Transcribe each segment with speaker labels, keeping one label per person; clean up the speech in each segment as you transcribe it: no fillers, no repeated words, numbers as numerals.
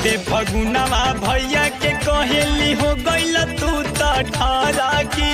Speaker 1: चढ़ते फगुनवा भैया के कहेली हो गइल तू त ठारा की।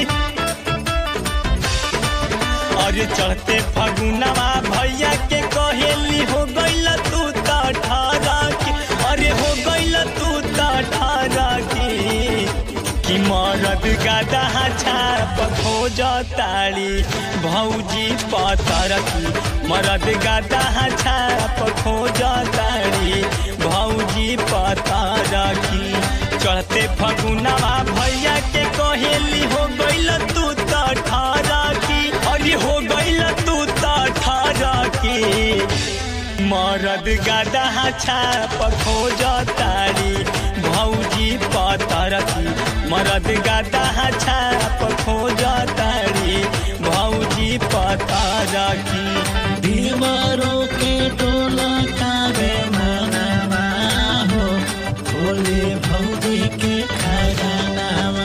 Speaker 1: अरे चढ़ते फगुनवा भैया के कहेली हो गइल तू त ठारा की। अरे हो गइल तू त ठारा की मरद गादा छाप खोजताड़ी भौजी पतर की। मरद गादा छाप खोजताड़ी भौजी पतर की। चढ़ते फगुनवा भैया के कहेली हो गइल तू त ठारा की। अरे हो गइल तू त ठारा की मरद गादा छाप खोजताड़ी भौजी पतर की। मरद गादा छाप खोजताड़ी भौजी पतर की।
Speaker 2: बीमारों के टोला कावे मनावा हो बोले भौजी के खजानावा।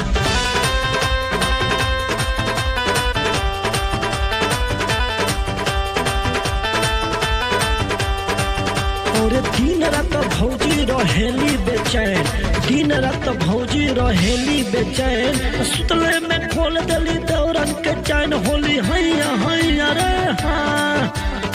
Speaker 2: और दिन रात भौजी रहेली बेचैन, दिन रात भौजी रहेली बेचैन। सुतले में खोल दली दौरन के चैन होली हैया हैया रे हाँ।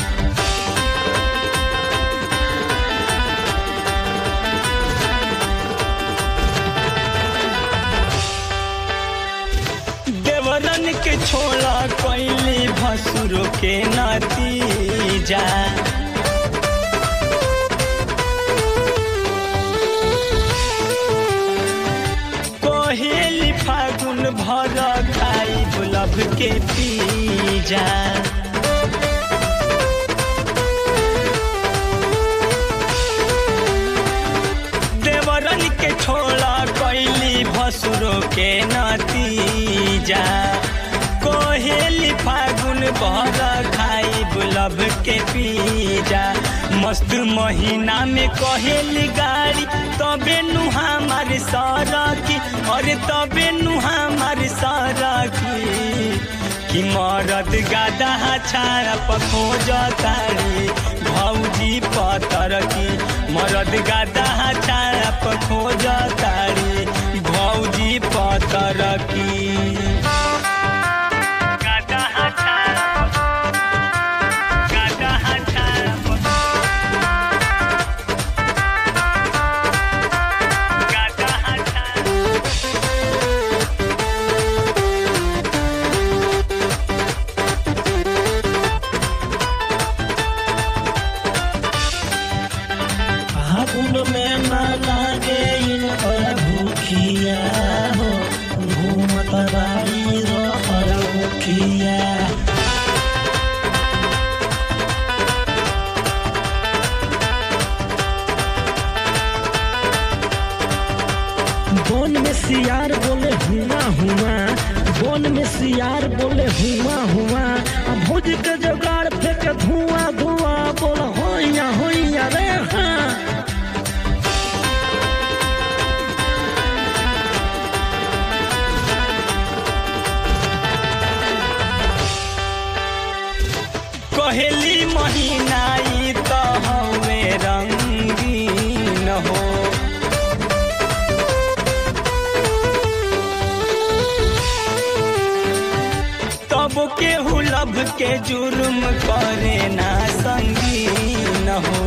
Speaker 1: देवरन के छोड़ा कैली भसुरो के नतीजा। कहेली फागुन भर खाई गुलाब के पीजा। देवरन के छोड़ा कैली भसुरो के नतीजा। कहेली फागुन भर खाई गुलाब के पीजा। मस्त महीना में कहेली गाड़ी तबे नु हमार सारा की। अरे तबे नु हमार सारा की मरद गादा छाप खोजताड़ी भौजी पतर की। मरद गादा छाप खोजताड़ी भौजी पतर की।
Speaker 2: फागुन में न लागे इनकर भूखिया हो घूमत बारी रहर मुखिया। वन में सियार बोले हुआ हुआ, वन में सियार बोले हुआ हुआ। भोज के जुगाड़ फेंक धुआं धुआं बोल होइया होइया रे हाँ।
Speaker 1: कहेली महीना ई त हवे रंगीन हो। तब केहू लब के जुर्म करे ना संगीन हो।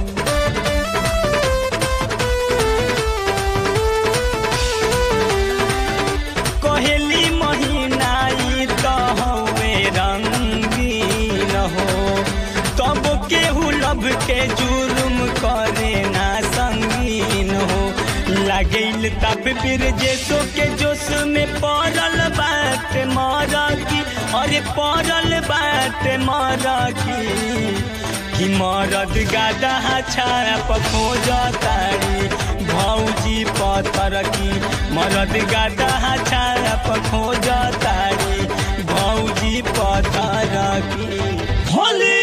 Speaker 1: कहेली महीना ई त हवे रंगीन हो। तब केहू लब के जुर्म करे ना संगीन हो। लागेल तब फिर जैसो के जोश में पड़ल बात मारा की। अरे पड़ल बात मारा की मरद गादा छाप खोजताड़ी भौजी पतर की। मरद गादा छाप खोजताड़ी भौजी पतर की।
Speaker 2: होली